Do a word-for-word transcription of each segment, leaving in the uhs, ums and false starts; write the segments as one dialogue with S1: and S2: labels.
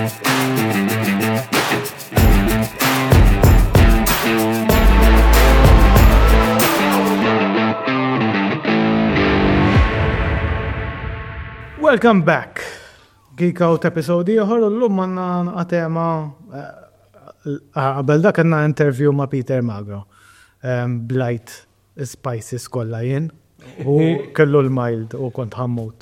S1: Welcome back. Geek Out episodi oħor l-lum għanna għatema għabel dak għanna interview ma' Peter Magro. Blight Spices kolla jien u kellu l-mild u kont ħammut.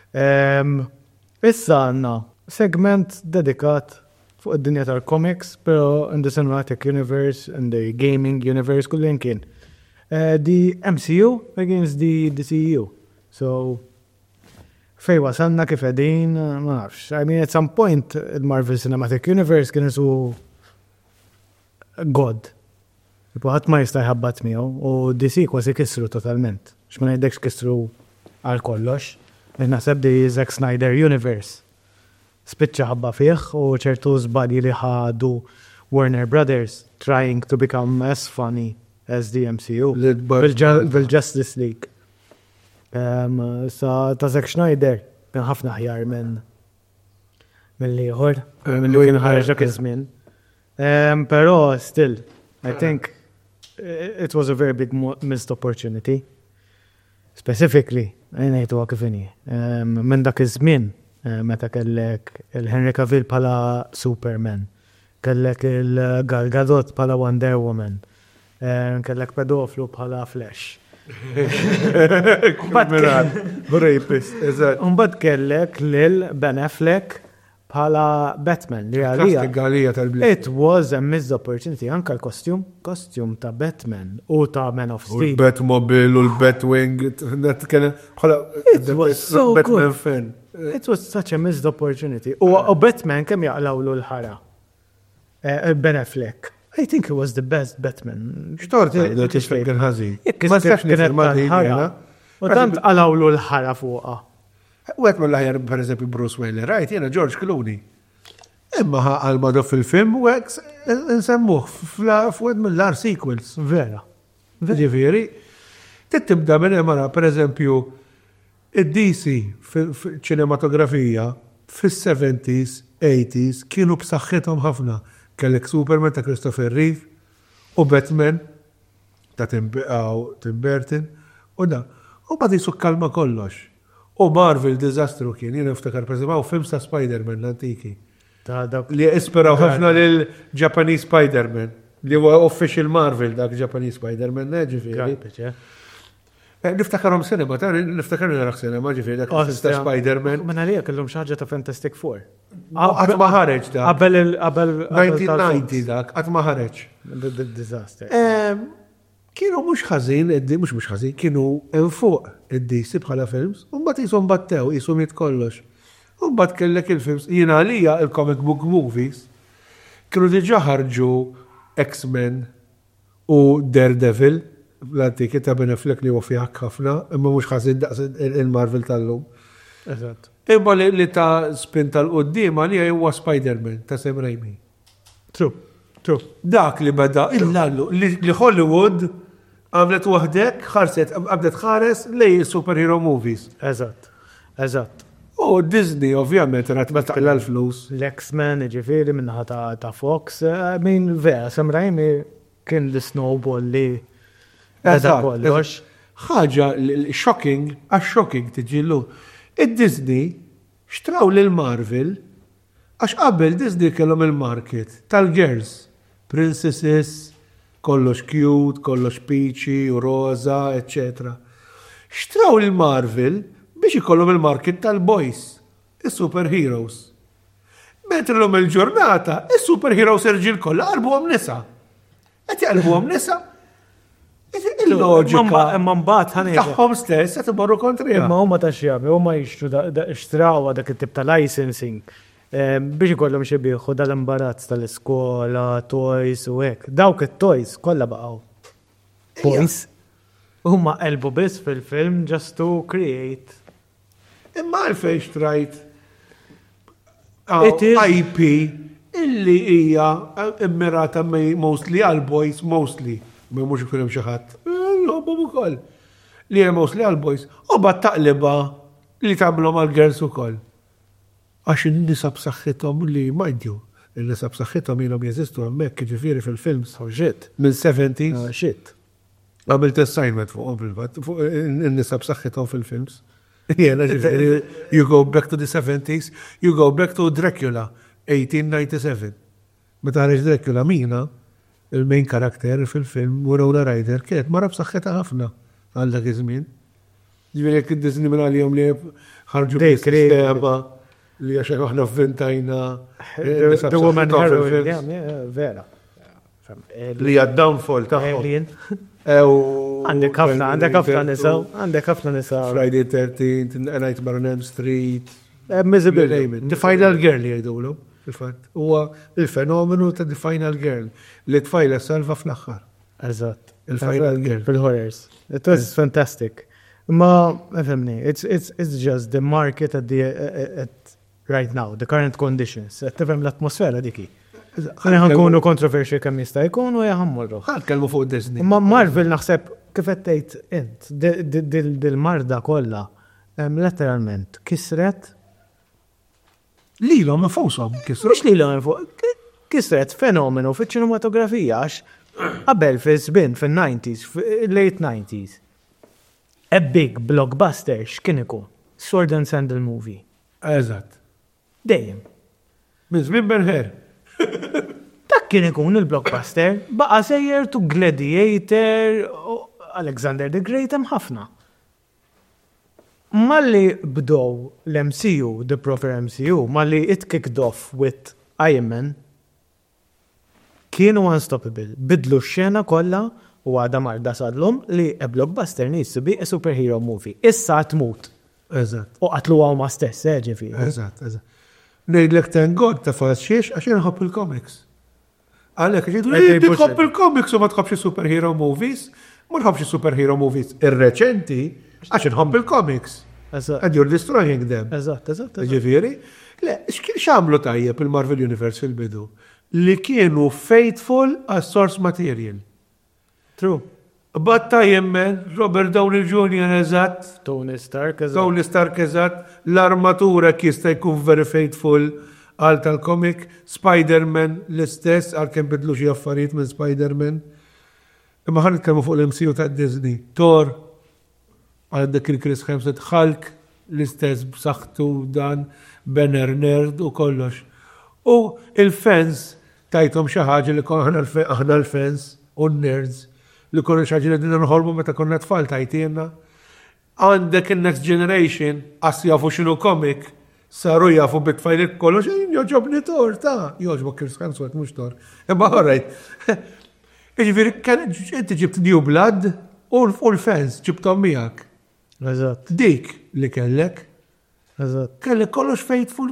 S1: Issa għanna segment dedikat fuq id-dinja tal-comics, pero in the cinematic universe, in the gaming universe, kullin kien. The M C U against the D C U. So, fej wasanna kif edin, ma nafx. I mean, at some point, il-Marvel Cinematic Universe kien isu God. Ipuħat ma jista' jħabbat miegħu u D C kważi kisru totalment. X'ma ngħidekx kisru għal kollox. Naħseb di Zack Snyder Universe. Spiċċa ħabba fih u ċertu żbalji li ħadu Warner Brothers trying to become as funny as the M C U. Bil-Justice League. Um, sa ta' Zack Snyder kien ħafna ħjar minn minn liħor, minn li kien ħarġa kizmin. Um, pero still, I think it was a very big missed opportunity. Specifically, għajnejtu għakifini, um, minn dak iż-żmien, um, meta kellek il-Henry Cavill pala Superman, kellek il-Gal Gadot pala Wonder Woman, um, kellek pedoflu pala Flash. Unbad kellek lil Ben Affleck bħala Batman li għalija. It was a missed opportunity. Anka l-kostjum, kostjum ta' Batman u ta' Man of Steel.
S2: U l-Batmobile u l-Batwing.
S1: It was so good. It was such a missed opportunity. U Batman kem jaqlawlu l-ħara. Ben Affleck. I think it was the best Batman.
S2: Xtort jgħidu t-isfek għal-ħazin.
S1: Ma s-sefx nifirma U tant għalawlu l-ħara fuqa.
S2: U għet mill-ħajar, per eżempju, Bruce Wayne, rajt, jena George Clooney. Imma għal-madu fil-film, u għek nsemmuħ fuq mill-lar sequels.
S1: Vera.
S2: Ġifiri, tittibda minn emara, per eżempju, id-D C fil-ċinematografija fil-seventies, eighties, kienu b'saħħithom ħafna. Kellek Superman ta' Christopher Reeve u Batman ta' Tim Burton u da. U bad jisu kalma kollox. U Marvel dizastru kien, jien iftakar preżimaw film ta' Spider-Man l-antiki. Li isperaw ħafna lil-Japanese Spider-Man. Li huwa official Marvel dak Japanese Spider-Man, ġifieri. Niftakarom cinema, ta' niftakarom narax cinema, ġifieri dak ta' Spider-Man.
S1: Mena li kellhom xi ħaġa ta' Fantastic Four.
S2: Għat ma ħareġ da.
S1: Qabel il-qabel
S2: nineteen ninety dak, għat ma ħareġ.
S1: Disaster.
S2: Kienu mhux ħażin, mhux mhux ħażin, kienu hemm fuq id-D C bħala films, u mbagħad ishom battew, ishom jit kollox. U mbagħad kellek il-films, jiena għalija il-comic book movies kienu diġà ħarġu X-Men u Daredevil, l-antiki ta' Ben Affleck li huwa fiha ħafna, imma mhux ħażin daqs il-Marvel tal-lum.
S1: Eżatt.
S2: Imma li ta' spin tal-qoddim għalija huwa Spider-Man ta' Sam Raimi.
S1: True, true.
S2: Dak li beda il-lallu li Hollywood għamlet waħdek ħarset għabdet ħares lej superhero movies.
S1: Eżatt, eżatt.
S2: U Disney ovvjament rat ma taqla l-flus.
S1: L-X-Men ġifieri minnaħa ta' Fox, I mean vera, Sam Raimi kien l-snowball li
S2: Eżatt. Ħaġa shocking, għax shocking tiġillu. Id-Disney xtraw lil-Marvel għax qabel Disney kellhom il-market tal-girls, princesses, kollox cute, kollox peachy u rosa, et cetera. Xtraw lil-Marvel biex ikollhom il-market tal-boys, is-superheroes. Mentre l-lum il-ġurnata, is-superheroes irġiel kollha qalbuhom nisa. Qed jaqlbuhom nisa. Il-loġika.
S1: Imma mbagħad ħanieħu.
S2: Tagħhom stess qed imorru kontrija.
S1: Imma huma ta' xjabi, huma jixtru xtraw dak it-tip ta' licensing biex ikollhom xi bieħu dal-imbarazz tal-iskola, toys u hekk. Dawk it-toys kollha baqgħu. Toys. Huma qalbu biss fil-film just to create.
S2: Imma għalfejn xtrajt I P illi hija immirata mostly għal boys mostly. Ma mux ikun hemm xi ħadd. L-ħobbhom ukoll. Li hemm mostly għal boys. U bad taqliba li tagħmlhom għal girls ukoll. Għax in-nisa b'saħħithom li mind you, il-nisa b'saħħithom ilhom jeżistu hemmhekk jiġifieri fil-films.
S1: Oh shit.
S2: Mill-seventies.
S1: Oh shit.
S2: Għamilt assignment fuqhom bil-fatt, fuq in-nisa b'saħħithom fil-films. Jena ġifieri, you go back to the seventies, you go back to Dracula, eighteen ninety-seven. Meta ħareġ Dracula mina, il-main karakter fil-film, Winona Ryder, kienet mara b'saħħitha ħafna għal dak iż-żmien. Ġifieri jekk id-Disney minn għalihom li ħarġu sistema li għax aħna f'ventajna.
S1: The woman heroine, vera.
S2: Li għad downfall tagħhom.
S1: Alien. Għandek ħafna, għandek ħafna nisa, għandek ħafna nisa.
S2: Friday thirteenth, Nightmare on Elm Street.
S1: Miserable.
S2: The Final Girl li jgħidulu, fil-fatt. Huwa il-fenomenu ta' The Final Girl li tfajla salva fl-aħħar.
S1: Eżatt.
S2: Il-Final Girl.
S1: Fil-horrors. It was fantastic. Ma, fehmni, it's it's it's just the market at the at right now, the current conditions. Tifhem l-atmosfera diki. Ħana ħankunu kontroversi kemm jista' jkun u jaħammurru.
S2: Ħadd kelmu fuq Disney.
S1: Ma Marvel naħseb kif qed tgħid int dil-marda kollha letteralment kisret
S2: lilhom infushom kisru.
S1: Mhux lilhom infuq, kisret fenomenu fiċ-ċinematografija għax qabel fi żbien fin-nineties, late nineties. A big blockbuster x'kien ikun? Sword and Sandal movie.
S2: Eżatt.
S1: Dejjem.
S2: Minn żmien Ben-Hur.
S1: Dak kien ikun il-blockbuster, baqa sejjer to Gladiator, Alexander the Great hemm ħafna. Malli bdow l-M C U, the proper M C U, malli it kicked off with Iron Man, kienu unstoppable. Bidlu x-xena kollha u għada marda sadlum li a blockbuster needs to be a superhero movie. Issa tmut.
S2: Eżatt.
S1: U qatlu għaw ma stess, ġifi.
S2: Eżatt, eżatt. Nejdlek ten god ta' faċċiex għaxin nħobb il-comics. Għalek, ġidu, tħobb il-comics u ma tħobbx superhero movies, ma tħobbx superhero movies ir-reċenti, għaxin nħobb il-comics. And you're destroying them.
S1: Eżatt, eżatt.
S2: Ġifieri, le, x'għamlu tajjeb il-Marvel Universe fil-bidu? Li kienu faithful as source material.
S1: True.
S2: Batta jemmen, Robert Downey Junior eżatt,
S1: Tony Stark eżatt.
S2: Tony Stark eżatt, l-armatura kista jkun very faithful għal tal-komik, Spider-Man l-istess, għal kem bidlu xie affarijiet minn Spider-Man. Imma ħan nitkellmu fuq l-M C U ta' Disney. Thor, għal dak il-Chris Hemsworth, Hulk l-istess b'saħħtu dan, Banner Nerd u kollox. U il-fans tajtom xi ħaġa li kon aħna l-fans u n-nerds li konna xaġi li dinna nħolmu meta konna tfal tajtina. Għandek il-next generation, għas jafu xinu komik, saru jafu bit-tfajlit kollu, xin joġobni tor, ta' joġbok Chris Hemsworth, mux tor. Imma għarrajt. Iġviri, inti ġibt New Blood u l-fans ġibtom miegħek.
S1: Eżatt.
S2: Dik li kellek.
S1: Eżatt.
S2: Kellek kollox faithful.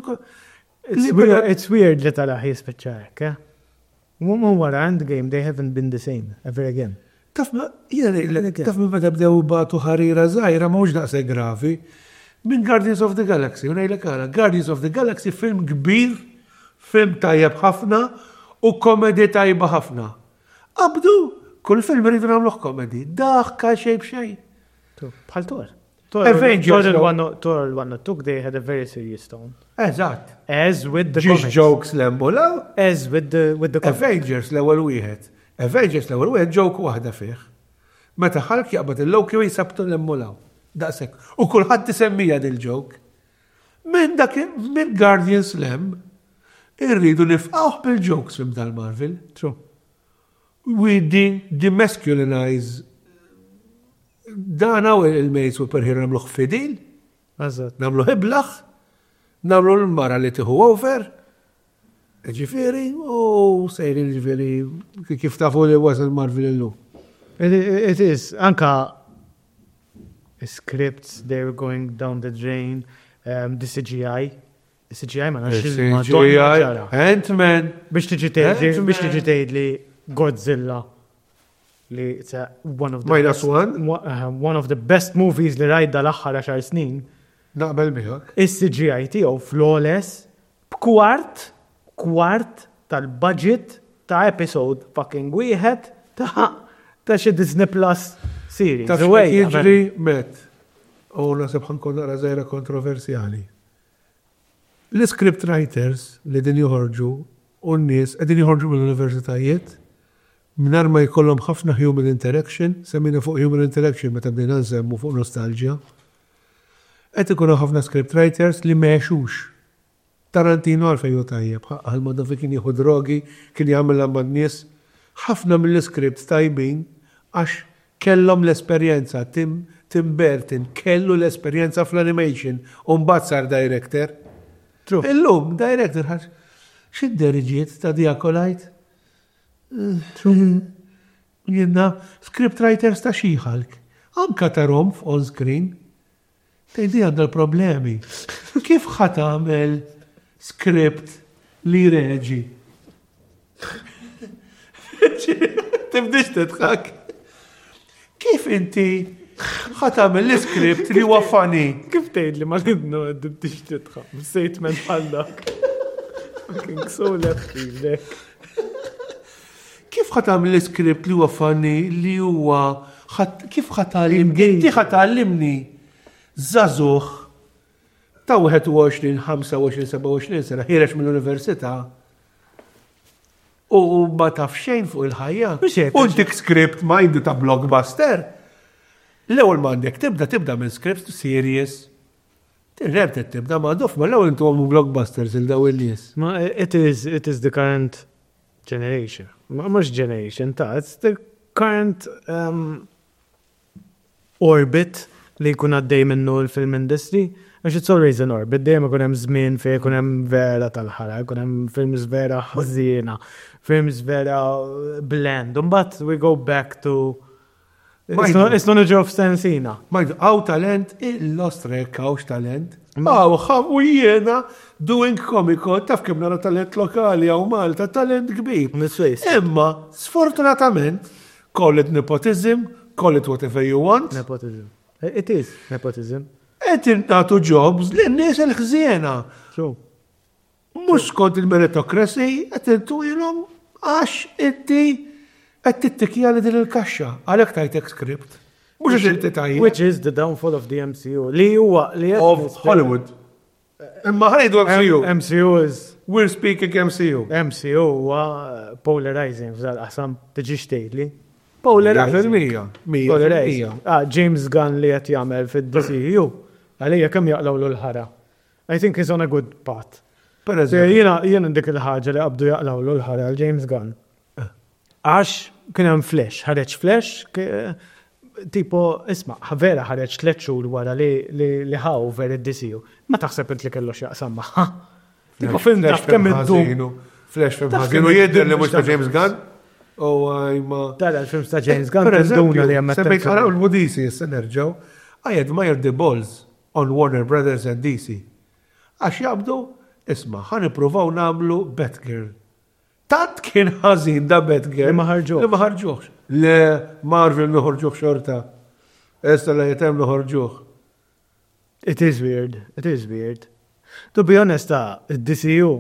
S1: It's weird li talaħ jispeċarek, eh? Mumma wara Endgame, they haven't been the same ever again.
S2: Taf ma, taf ma bada bdew batu ħarira zaħira ma uġ naqse grafi minn Guardians of the Galaxy. Unajlek għala, Guardians of the Galaxy film kbir, film tajjeb ħafna u komedi tajba ħafna. Abdu, kull film rridu namluħ komedi, daħka xej bxej.
S1: Bħal Thor.
S2: Avengers.
S1: Thor l-one took, they had a very serious tone.
S2: Eżatt.
S1: As with the
S2: comics. Ġiġ jokes l-embolaw.
S1: As with the, with the
S2: comics. Avengers l-ewel wieħed. Avengers l-ewel wieħed joke waħda fih. Meta Hulk jaqbad il-Loki u jisabtu l-emmulaw. Daqsek. U kulħadd tisemmija dil-joke. Minn dak minn Guardians Slam irridu nifqawh bil-jokes film tal-Marvel.
S1: True.
S2: We demasculinize dan għaw il-mej superhero namluħ fidil, namlu hiblaħ, namlu l-mara li tiħu over, ġifiri, u sejri ġifiri, kif tafu li wasal Marvel illu.
S1: It is, anka scripts, they're going down the drain, um, the C G I, the C G I ma nax
S2: il-C G I, Ant-Man,
S1: biex tiġi tgħidli Godzilla, li it's a, one of the
S2: minus
S1: best,
S2: one
S1: uh, one of the best movies li rajda l-aħħar għaxar snin.
S2: Naqbel miegħek.
S1: Is-C G I tiegħu flawless b'kwart kwart tal-budget ta' episode fucking wieħed ta' ta' xi Disney Plus series.
S2: Ta' jiġri met. U nasib ħankun naqra żgħira kontroversjali. L-script writers li din joħorġu u n-nies qegħdin joħorġu mill-universitajiet mingħajr ma jkollhom ħafna human interaction, semmina fuq human interaction meta bdejna nsemmu fuq nostalgia. Qed ikunu ħafna script writers li mexux. Tarantino għalfejn hu tajjeb, għal-modovi kien jieħu drogi, kien jagħmilha man-nies. Ħafna mill-scripts tajbin għax kellhom l-esperjenza. Tim, Tim Burton kellu l-esperjenza fl-animation u mbagħad sar director.
S1: True.
S2: Illum, director ħax x'id-deriġiet ta' Diakolite? Jenna script writers ta' xieħalk. Anka tarom on screen. Tejdi għandha l-problemi. Kif ħat għamel script li reġi? Tibdix titħak. Kif inti ħat għamel l-script li huwa funny?
S1: Kif tgħid li ma lidnu tibdix titħak? Statement bħallak. Fucking so lefty lek.
S2: Kif ħat għamel l-script li huwa funny li huwa kif ħat għallimni? Inti ħat għallimni Zazuħ ta' wieħed u għoxrin, ħamsa u għoxrin, seba' u għoxrin sena ħireġ mill-università u ma taf xejn fuq il-ħajja. U dik script mindu ta' blockbuster. L-ewwel m'għandek tibda tibda minn scripts series. Tirreb tibda ma' dof, ma l-ewwel intu għamlu blockbusters il-daw il-nies.
S1: Ma it is it is the current generation. Ma mhux generation ta' it's the current um, orbit li jkun għaddej minnu l-film industry, għax it's always an orbit, dejjem ikun hemm żmien fejn ikun hemm vera tal-ħara, ikun hemm films vera ħażiena, films vera bland, mbagħad we go back to it's not a job stensina.
S2: Majdu, għaw talent, il-lost rek għawx talent, għaw għaw u jiena doing comico, taf kem nara talent lokali għaw Malta, talent kbir. Imma, sfortunatament, call it nepotism, call it whatever you want.
S1: Nepotism. It is nepotism.
S2: Et intatu jobs l-nies il-ħżiena.
S1: True.
S2: Mux kont il-meritocracy, et intu jilom għax itti et tittikja li din il-kaxxa. Għalek tajtek script. Mux inti tajja.
S1: Which is the downfall of the M C U. Li huwa li
S2: of Hollywood. Imma ħajdu M C U.
S1: M C U is
S2: We're speaking M C U.
S1: M C U huwa polarizing f'dal qasam tiġi xtejli.
S2: Polarizing.
S1: Polarizing. Ah, James Gunn li qed jagħmel fid-D C U. Għalija kemm jaqlawlu l-ħara. I think he's on a good path.
S2: Per eżempju.
S1: Jiena jiena dik il-ħaġa li qabdu jaqlawlu l-ħara għal James Gunn. Għax kien hemm Flash, ħareġ Flash, tipo, isma', vera ħareġ tliet xhur wara li li ħaw ver id-D C U. Ma taħseb int li kellu x'jaqsam magħha. Tipo film taf kemm id-dum.
S2: Flash film ħażinu jidher li mhux ta' James Gunn. Oh, I'm...
S1: Tara, l-films ta' James Gunn, tenduna li għammet.
S2: Semmejt għara l-Woodisi, s-nerġaw, I admire the balls on Warner Brothers and D C. Għax jabdu, isma, ħan iprovaw namlu Batgirl. Tant kien ħazin da Batgirl.
S1: Li maħarġuħ.
S2: Li maħarġuħ. Le Marvel noħorġuħ xorta. Esta la jetem noħorġuħ.
S1: It is weird, it is weird. To be honest, D C U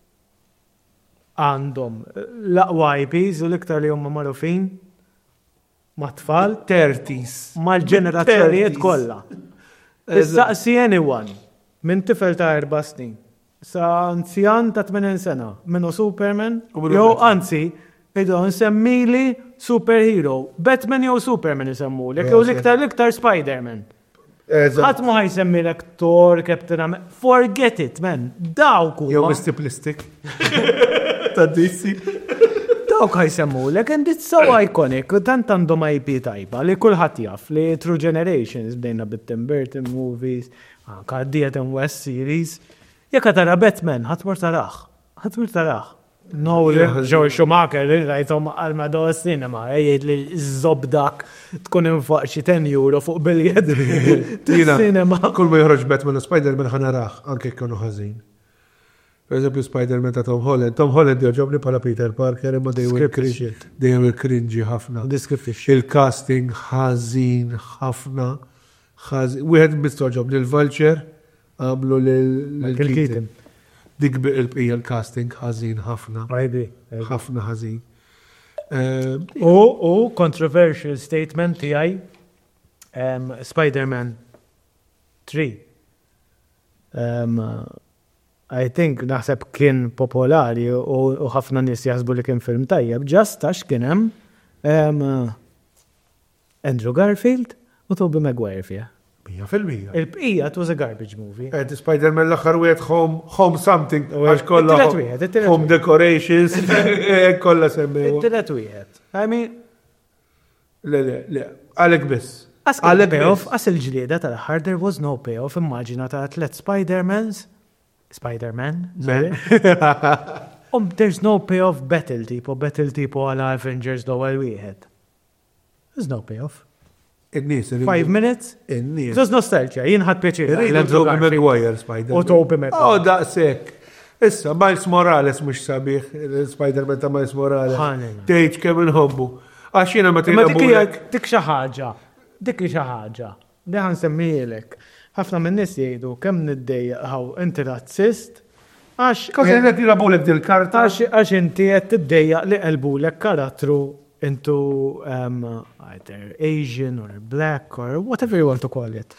S1: għandhom l-aqwa I Ps u l-iktar li huma marufin ma' tfal
S2: thirties
S1: mal-ġenerazzjonijiet kollha. Issaqsi anyone minn tifel ta' erba' snin sa anzjan ta' tmien sena minnu Superman jew anzi idu nsemmili superhero Batman jew Superman isemmulek jew l-iktar l-iktar Spider-Man. Ħadd ma ħajsemmi l-aktor Captain America. Forget it, man. Dawk huma.
S2: Jew Mister Plastic. Ta' D C.
S1: Dawk ħajsemmu l-ek, and it's so iconic, tant għandhom I P tajba, li kullħat jaf, li True Generations, bdejna bit-Tim Burton movies, għaddiet in West series, jekk tara Batman, ħatmur taraħ, ħatmur taraħ. No, Joe Schumacher, rajtom għal-madu cinema, jgħid li zobdak tkun infaq xi ten euro fuq biljed. Cinema.
S2: Kull ma joħroġ Batman u Spider-Man ħanaraħ, anke kienu ħażin. Per eżempju, Spider-Man ta' Tom Holland. Tom Holland joġobni pala Peter Parker, imma dejjem dejjem il-cringy ħafna. Il-casting ħażin ħafna. Wieħed mistoġobni il-Vulture għamlu l-Keaton. Dik il-bqija l-casting ħażin ħafna. Ħafna ħażin.
S1: U controversial statement tiegħi Spider-Man three. I think naħseb kien popolari u ħafna nies jaħsbu li kien film tajjeb, ġast għax kien hemm Andrew Garfield u Tobey Maguire fija.
S2: Mija fil-mija.
S1: Il-bqija it was a garbage movie.
S2: Eh, Spider-Man l-aħħar wieħed home home something għax kollha
S1: it-tielet wieħed, it-tielet
S2: home decorations kollha semmew.
S1: It-tielet wieħed. I mean,
S2: Le le le, għalek biss.
S1: As il-payoff, as il-ġlieda tal-aħħar, there was no payoff. Immaġina ta' tlet Spider-Mans. Spider-Man? Um, there's no payoff battle tipo, battle tipo għala Avengers l-ewwel wieħed. There's no payoff.
S2: In-nies.
S1: Five minutes?
S2: In-nies.
S1: It was nostalgia, jien ħadd pjaċir.
S2: Tobey Maguire Spider-Man.
S1: U Tobey Maguire.
S2: Oh, daqshekk. Issa, Miles Morales mhux sabiħ, Spider-Man ta' Miles Morales. Tgħid kemm inħobbu. Għax jiena ma
S1: tgħidlek. Dik xi ħaġa. Dik xi ħaġa. Deħan semmijilek. Ħafna minn nies jgħidu kemm niddejjaqħu inti razzist għax
S2: Kosek qed jilabulek dil-karta
S1: għax inti qed tiddejjaq li qalbulek karattru into um, either Asian or black or whatever you want to call it.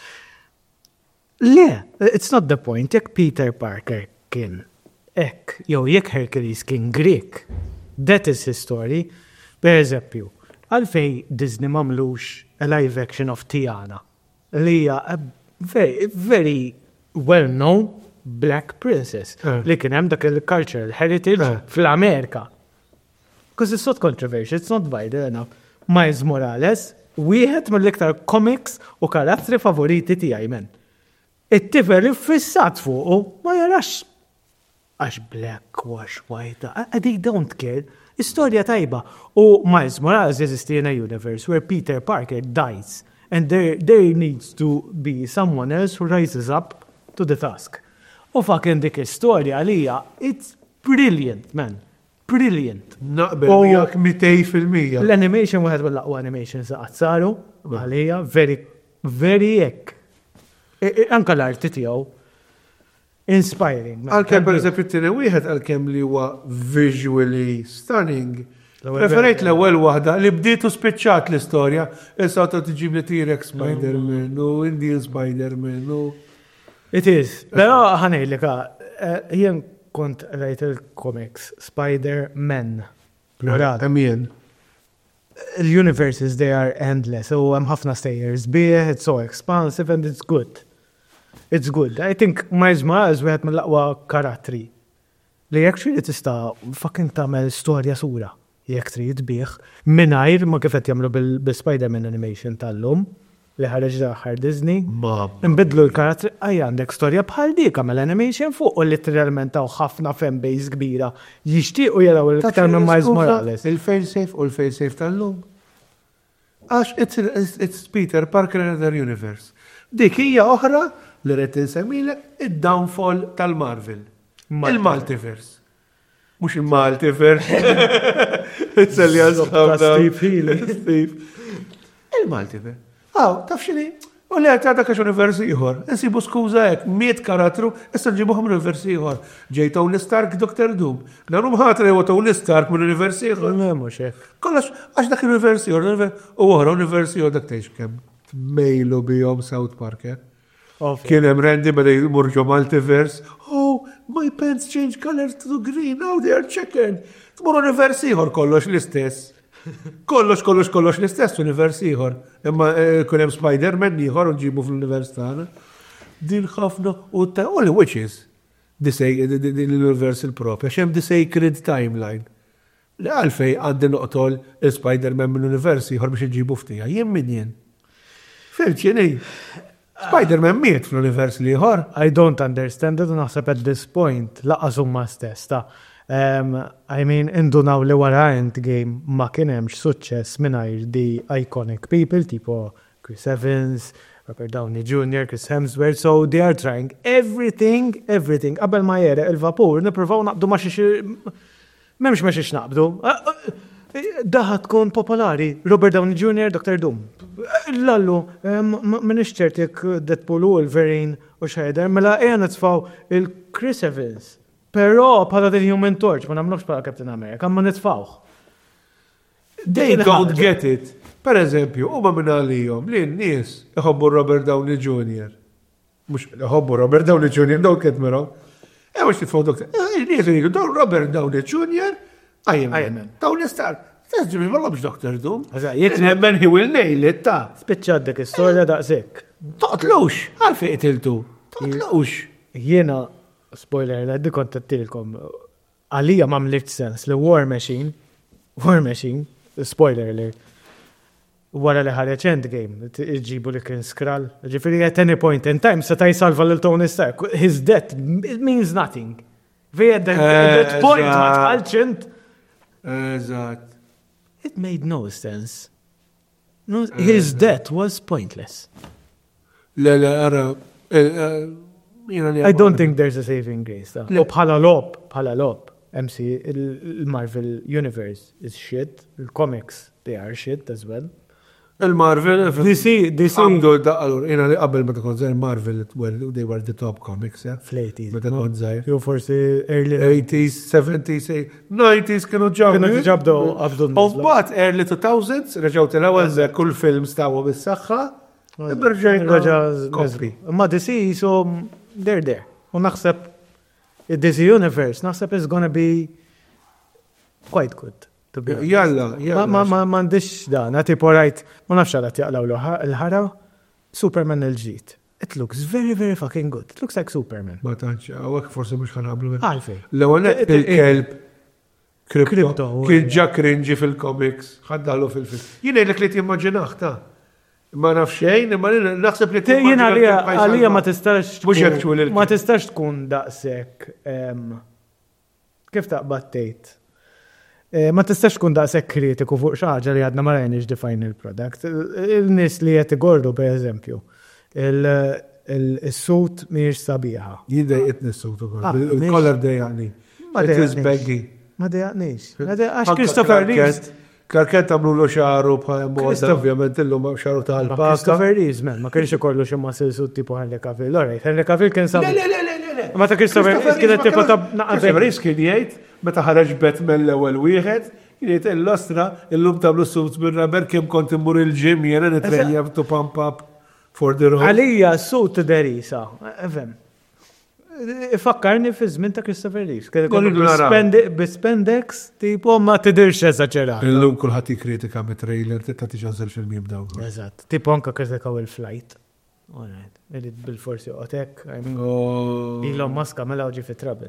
S1: Le, it's not the point. Jekk Peter Parker kien ek, jew jekk Hercules kien Greek, that is his story. Per eżempju, għalfej Disney mamlux a live action of Tiana, li hija a very, very well-known black princess,
S2: uh.
S1: li kien hemm dak il-cultural heritage uh. fl-Amerika. Because it's not controversial, it's not vital enough. Miles Morales, wieħed mill-iktar comics u karattri favoriti tiegħi men. It-tifel fissat fuqu ma jarax għax black u għax white, they don't care. Istorja tajba. U Miles Morales jeżisti in a universe where Peter Parker dies and there, there needs to be someone else who rises up to the task. U fucking dik istorja għalija, it's brilliant, man. Brilliant.
S2: Naqbel miegħek mitej fil-mija.
S1: L-animation wieħed mill-aqwa animation saqat saru għalija very very hekk. Anka l-arti tiegħu inspiring.
S2: Għalkemm pereżempju t-tieni wieħed għalkemm li huwa visually stunning. Preferejt l-ewwel waħda li bdietu spiċċat l-istorja, issa ta' tiġib li T-Rex Spider-Man u Indian Spider-Man u.
S1: It is. Però ħanejlek jien kont rajt il-comics Spider-Man. Plural.
S2: Emien.
S1: Il-universes, they are endless. So hemm ħafna stayers bih, it's so expansive and it's good. It's good. I think Miles Morales wieħed mill-aqwa karattri li jekk trid tista' fucking tagħmel storja sura jekk trid bih mingħajr ma kif qed jagħmlu bil-Spider-Man animation tal-lum li ħareġ aħħar Disney. Inbidlu l-karattri ejja għandek storja bħal dik għamel animation fuq u literalment taw ħafna fanbase kbira jixtiequ jaraw il-iktar minn Miles Morales.
S2: Il-failsafe u l-failsafe tal-lum. Għax it's Peter Parker in another universe. Dik hija oħra li rrid insemmilek id-downfall tal-Marvel. Il-multiverse. Mhux il-multiverse. Selli Steve. Il-multiverse. Aw, taf x'inhi? U li għata kax univers ieħor. Insibu skuża hekk, miet karattru, issa nġibuhom univers ieħor. Ġej Tony Stark Doctor Doom. Narum ħatra jew Tony Stark minn univers ieħor.
S1: Mhux hekk.
S2: Kollox għax dak univers ieħor, u oħra univers ieħor dak tgħix kemm. Tmejlu bihom South Park. Kien hemm Randy beda jmurġu multiverse. Oh, my pants change color to green, now they are chicken. Tmur univers ieħor kollox l-istess. Kollox, kollox, kollox l-istess univers ieħor. Imma kun hemm Spider-Man ieħor u nġibu fl-univers tagħna. Din ħafna u ta' only which is l-univers il-propja, xem the sacred timeline. Li għalfej għandi noqtol il-Spider-Man mill-univers ieħor biex nġibu ftija. Jien min jien. Fimċini? Spider-Man miet fl-univers ieħor.
S1: I don't understand it, naħseb at this point laqas huma stess ta' Um, I mean, indunaw li wara Endgame ma kienemx suċċess mingħajr di iconic people tipo Chris Evans, Robert Downey Junior, Chris Hemsworth, so they are trying everything, everything. Qabel ma jere il-vapur, nippruvaw naqbdu ma xiex, memx ma xiex naqbdu. Daħat tkun popolari, Robert Downey Junior, Doctor Doom. Lallu, minn ixċertik Deadpool u Wolverine u xajder, mela ejja nitfaw il-Chris Evans. Pero bħala din Human Torch, ma namlux bħala Captain America, ma nitfawx.
S2: They don't get it. Per eżempju, huma minn għalihom li n-nies iħobbu Robert Downey Junior Mhux iħobbu Robert Downey Junior don't get me wrong. Eh, mux titfaw doktor. Eh, nieħdu nieħdu, dawn Robert Downey Junior, Iron
S1: Iron
S2: Man.
S1: Man.
S2: Dawn l-istar. Taġġi ma lobx Doctor Doom.
S1: Eżatt, jekk-
S2: Nemmen he will nail it, ta'
S1: Spiċċa dik istorja daqshekk.
S2: toqtlux, għalfej itiltu. Toqtlux.
S1: Jiena, spoiler, għaddi kont tattilkom, għalija ma mliċ sens li War Machine, War Machine, spoiler li, wara li ħareċ Endgame, iġibu li kien skral, ġifiri at any point in time, se ta' jisalva l-Tony Stark, his death, it means nothing. Vi at that that point, ma tħalċint,
S2: Eżat.
S1: it made no sense. No, his death was pointless.
S2: Le, le, ara, jina li.
S1: I don't think there's a saving grace. ta. U bħala lob, bħala lob, M C, il-Marvel Universe is shit, il-comics, they are shit as well.
S2: Il-Marvel,
S1: D C, D C,
S2: Għamdu daqqalur, jina li qabel ma tkun zaħir Marvel, well, they were the top comics, yeah.
S1: fl-eighties.
S2: Meta kont zaħir.
S1: Jo forsi early
S2: eighties, seventies, nineties kienu ġabdu.
S1: Kienu ġabdu għabdu
S2: U bat early two thousands, reġaw t-lawaz kull film stawu bis-saxħa, berġajna kopri.
S1: Ma D C, so they're there. U naħseb, il-D C Universe, naħseb is gonna be quite good. to be honest.
S2: Jalla,
S1: Ma
S2: jalla.
S1: ma ma mandix da, nati porajt, ma nafx għala tjaqlaw l-ħaraw, Superman il-ġit. It looks very, very fucking good. It looks like Superman.
S2: Ma tanċ, għawak forse mux ħanablu minn.
S1: Għalfej.
S2: L-għonet il-kelb,
S1: Krypto,
S2: Krypto,
S1: u-
S2: kien ġa cringy fil-comics, ħaddalu fil-film. Jina jlek li t-immaġinaħ ta' ma nafxejn, ma naħseb li
S1: Jena għalija għalija ma tistax
S2: Mhux
S1: tkun-
S2: actual il-
S1: ma tistax tkun daqsek em, kif taqbad tgħid. Eh, Ma tistax tkun daqsek kritiku fuq xi ħaġa li għadna ma rajniex define il-product. Il-nies li qed igordu pereżempju, il-suit mhijiex sabiħa.
S2: Jidej itnissu
S1: Ah,
S2: il-color day għani.
S1: Ma
S2: It is
S1: dejaqniex.
S2: baggy.
S1: Ma dejaqniex. Ma dejaq- Għax Christopher Reeves.
S2: Karket għamlu l xaru bħal mod,
S1: Christopher-
S2: ovvjament illu ma xaru
S1: Ma
S2: tal-pasta.
S1: Christopher Reeves, man, ma kienx ikollu xi muscle suit tipo Henry Cavill. Alright, Henry Cavill kien
S2: Le,
S1: sabiħ.
S2: le, le, le, le.
S1: Ma ta' Christopher Reeves kienet tipo ta' naqabel.
S2: Christopher Reeves kien jgħid, meta ħareġ Batman l-ewwel wieħed, kien jgħid l-ostra, illum tablu suits minn raber kemm kont immur il-ġim jena nitrejja to pump up for the road.
S1: Għalija suit derisa, evem. Ifakkarni fi żmien ta' Christopher Reeves. Kien
S2: Kollu
S1: ikollu
S2: naraw.
S1: bispendi- Bispendex tipo ma tidirx eżaġerat.
S2: Illum kulħadd jikkritika mit-trailer ta' tiġażel film jibdaw.
S1: Eżatt, tipo anka kritikaw il-flight. Alright, edit bil-forsi otek, Elon Musk għamela uġi fi trouble.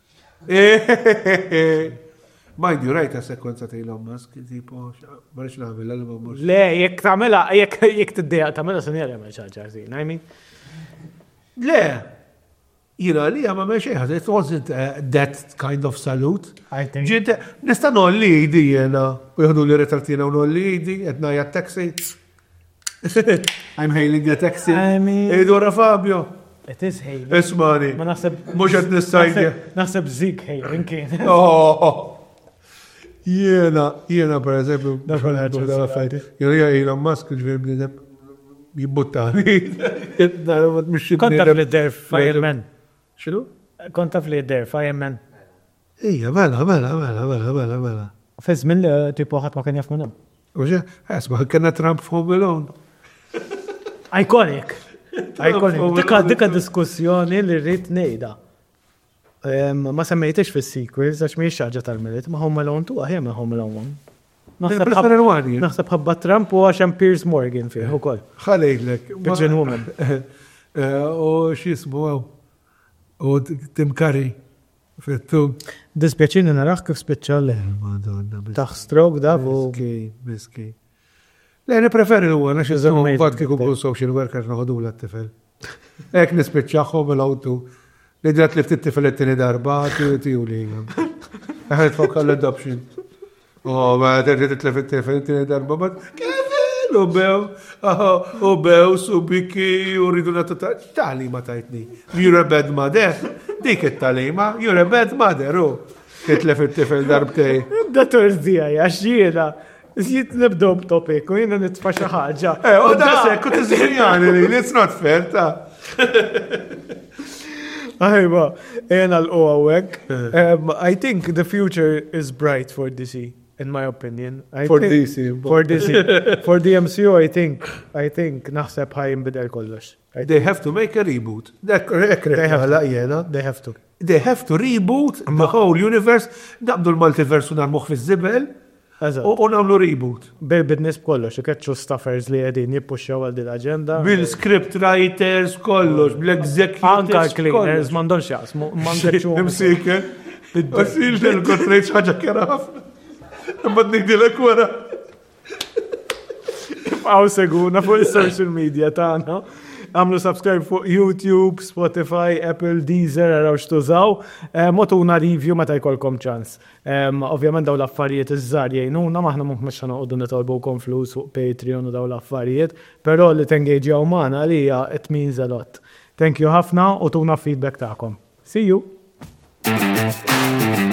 S2: Mind you, rajta sekwenza ta' Elon Musk, tipo, marriċ naħmel, l-ma mux.
S1: Le, jek tamela, jek jek t-dija tamela sanjera ma ċaġa, I mean.
S2: Le, jina li għama meċeħat, it wasn't uh, that kind of salute.
S1: I think.
S2: Ġinte, nista nolli idi jena, u jħdu li retartina u nolli idi, etna jgħat taxi. I'm hailing a taxi.
S1: I mean-
S2: Edu ra Fabio.
S1: It is hej.
S2: Ismani.
S1: Ma naħseb.
S2: Mux għed nistajja.
S1: Naħseb zik hej, rinkin.
S2: Oh, Jena, jena per eżempju.
S1: Dak kol ħaġa
S2: Dalla
S1: s-sajti.
S2: fajti. Jena jgħu Elon Musk ġvir bnidem jibbuttani.
S1: Konta fl-der Fireman.
S2: Xinu?
S1: Konta fl-der Fireman.
S2: Ija, mela, mela, mela, mela, mela, mela.
S1: Fez mill tipo ħat ma kien jaf minnem.
S2: Uġe, esma, kena Trump Home Alone.
S1: Iconic. Iconic. Dika, dika diskussjoni li rrit nejda. Em, Ma semmejtix fis sequels għax miex ħaġa tal-milit, ma Home Alone tu għahja ma Home Alone one. Naħseb ħab-
S2: Prefer il-wani.
S1: Naħseb ħabba Trump u għaxem Piers Morgan fih, u koll.
S2: Xalejlek.
S1: Pigeon Woman.
S2: U xismu għaw. U Tim Curry. Fittu.
S1: Dispjaċini naraħ kif speċjal
S2: Madonna.
S1: taħ stroke da u
S2: Miski, miski. Le, ne preferi l-għu, għax
S1: Iżom
S2: jizom
S1: mejt
S2: bad kiku
S1: kif
S2: kull social worker naħdu l-tifel. Ek nispiċċaħom l-autu. Li drat li ftit tifel it-tini darba, tiju li. Għahet fok għall-adoption. Oh, ma terġet it-tifel it-tifel it-tini darba, ma kevin, u bew, u bew, su biki, u ridu natu ta' talima tajtni. You're a bad mother. Dik it-talima, you're a bad mother, u. Titlef it-tifel darbtej.
S1: da torzija, għaxġiena. Zjit nibdow b'topik u jina nitfa xi ħaġa.
S2: Eh, u da sekku t-zirjani li, it's not fair, ta'
S1: Ajba, jena l-u għawek. Um, I think the future is bright for D C, in my opinion. I
S2: For
S1: think-
S2: D C, but-
S1: For D C. For the M C U, I think, I think naħseb ħajn bidel kollox. I
S2: They have to make a reboot. Dak rekret
S1: They have
S2: ħala jena.
S1: They have to.
S2: they have to reboot the whole universe, naqbdu l-multiverse u narmuħ fiż-żibel u nagħmlu reboot.
S1: Bil-bidnis kollox, ikeċċu staffers li qegħdin jippuxxaw għal din l-aġenda.
S2: Bil-script writers kollox, bil-executives.
S1: Anka cleaners m'għandhomx jaqsmu, m'għandhomx.
S2: Imsiken. Għasil del-kont rejt ħaġa kera ħafna. Imma nigdilek wara.
S1: Għaw seguna fuq il-social media tagħna. Għamlu subscribe fuq YouTube, Spotify, Apple, Deezer, għaraw xtużaw. Motuna review meta jkollkom ċans. Ovvjament daw l-affarijiet iż-żar jgħinuna, maħna mux mux ħanoqdu nitolbukom flus fuq Patreon u daw l-affarijiet, pero li tengeġjaw maħna li hija it means a lot. Thank you ħafna u tuna feedback ta'kom. See you!